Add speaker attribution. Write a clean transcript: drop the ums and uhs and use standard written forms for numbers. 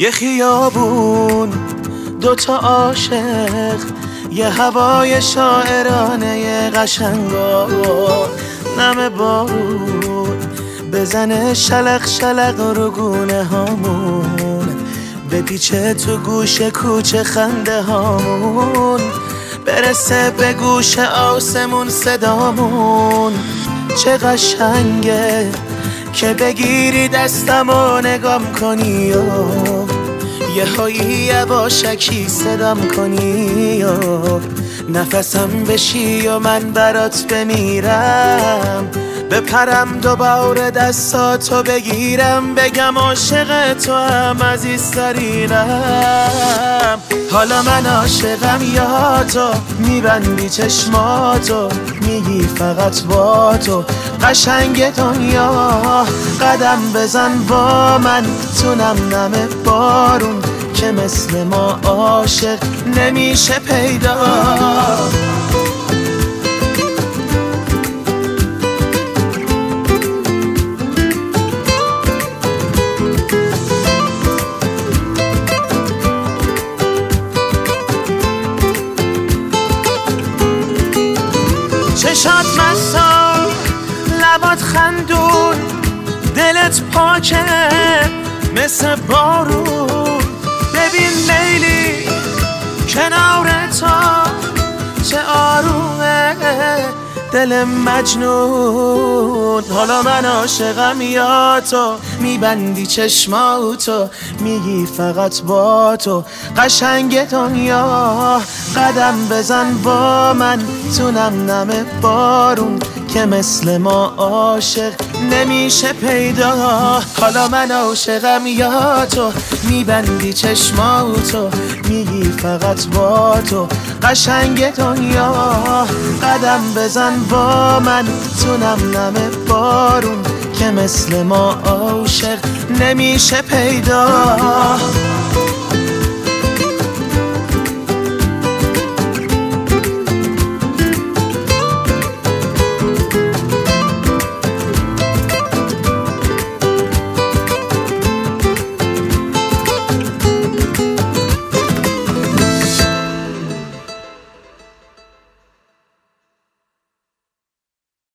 Speaker 1: یه خیابون، دوتا عاشق، یه هوای شاعرانه قشنگا، نم بارون بزنه شلق شلق رو گونه هامون، بپیچه تو گوش کوچه خنده هامون، برسه به گوش آسمون صدامون. چه قشنگه که بگیری دستم و نگام کنی و یه هایی یواشکی صدام کنی و نفسم بشی و من برات بمیرم، بپرم دوباره دستاتو بگیرم، بگم عاشق تو هم عزیزترینم. حالا من عاشقم یا تو، میبندی چشماتو میگی فقط با تو قشنگ دنیا، قدم بزن با من تو نم نم بارون که مثل ما عاشق نمیشه پیدا. چشات مسا، لبات خندون، دلت پاکه مثل بارون. ببین لیلی کنار تو چه آرومه دل مجنون. حالا من عاشقم یا تو، میبندی چشماتو میگی فقط با تو قشنگ دنیا، قدم بزن با من تو نم نم بارون که مثل ما عاشق نمیشه پیدا. حالا من عاشقم یا تو، میبندی چشماتو میگی فقط با تو قشنگ دنیا، قدم بزن با من تو نم نم بارون که مثل ما عاشق نمیشه پیدا.